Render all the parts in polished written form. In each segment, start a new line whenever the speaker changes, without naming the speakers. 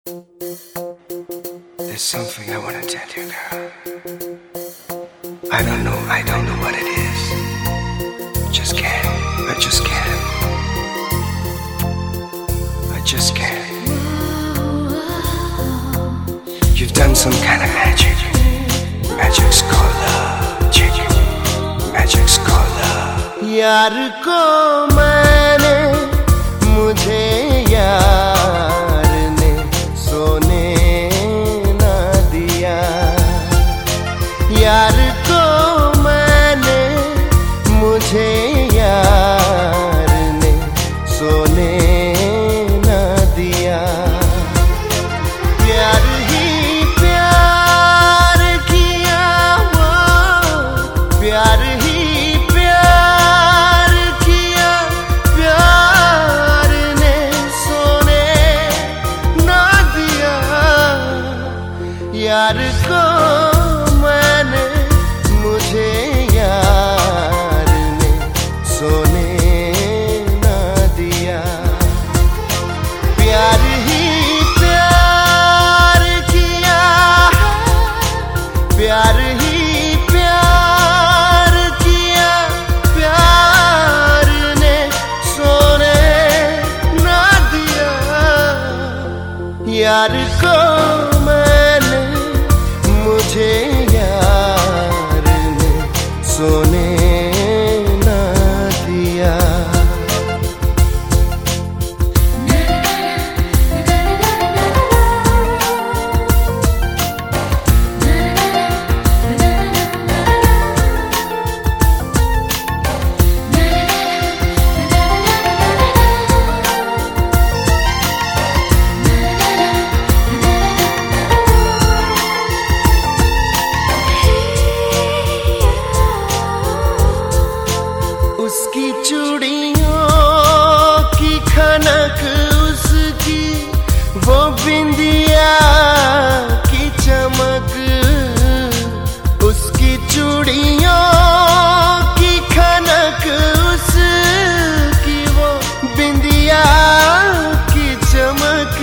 There's something I wanna tell you, girl. I don't know what it is. Just can't. I just can't. I just can't. You've done some kind of magic. Magic's called love. Magic's called love.
यार को मैंने मुझे यार ने सोने ना दिया। यार को मैंने मुझे यार ने सोने ना दिया। प्यार ही प्यार किया वो, प्यार ही प्यार किया, प्यार ने सोने ना दिया। यार को मैंने मुझे यार ने सोने ना दिया। प्यार ही प्यार किया, प्यार ही प्यार किया, प्यार ने सोने ना दिया। यार को मैंने मुझे यार ने सोने ना दिया। उसकी चूड़ियों की खनक, उसकी वो बिंदिया की चमक, उसकी चूड़ियों की खनक, उसकी वो बिंदिया की चमक।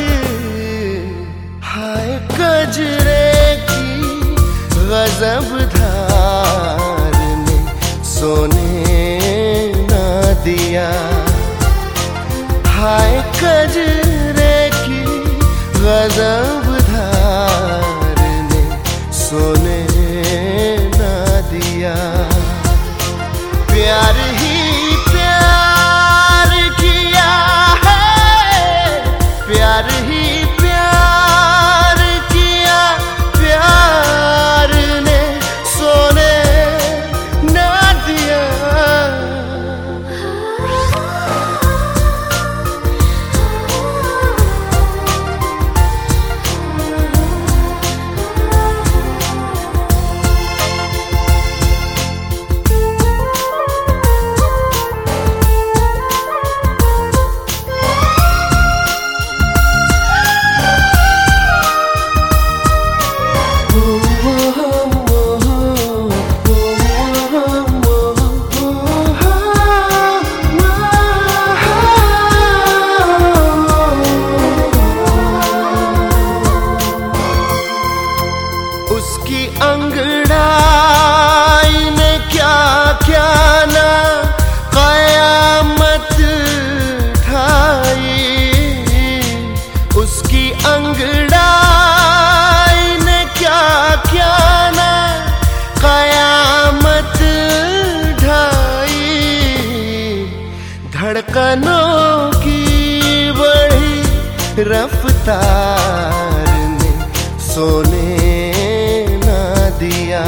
हाय कजरे की गजब धार ने सोने दिया। हाय कजरे की गजब धार ने सोने ना दिया। प्यार ही प्यार किया है, प्यार ही प्यार किया, प्यार ने सोने ना दिया। उसकी अंगड़ाई ने क्या क्या ना क़यामत ढाई। उसकी अंगड़ाई ने क्या क्या ना क़यामत ढाई। धड़कनों की बढ़ी रफ्तार ने सोने दिया।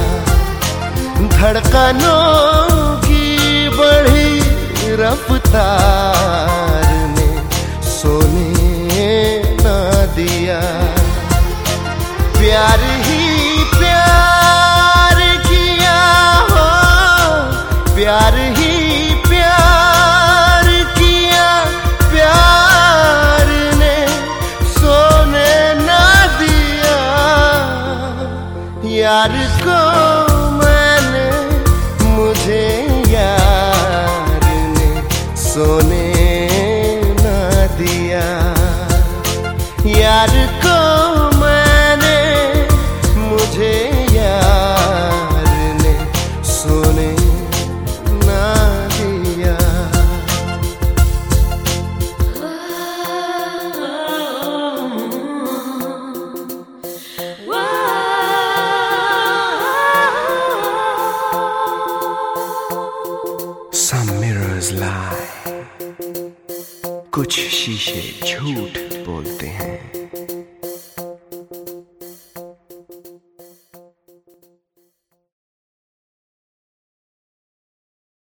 धड़कनों की बढ़ी रफ्तार ने सोने ना दिया। प्यार ही प्यार किया हो, प्यार ही प्यार किया, प्यार ने सोने ना दिया। यार को मैंने मुझे यार ने सोने ना दिया। यार को मैंने, मुझे यार ने सोने ना दिया।
Some mirrors lie, कुछ शीशे झूठ बोलते हैं।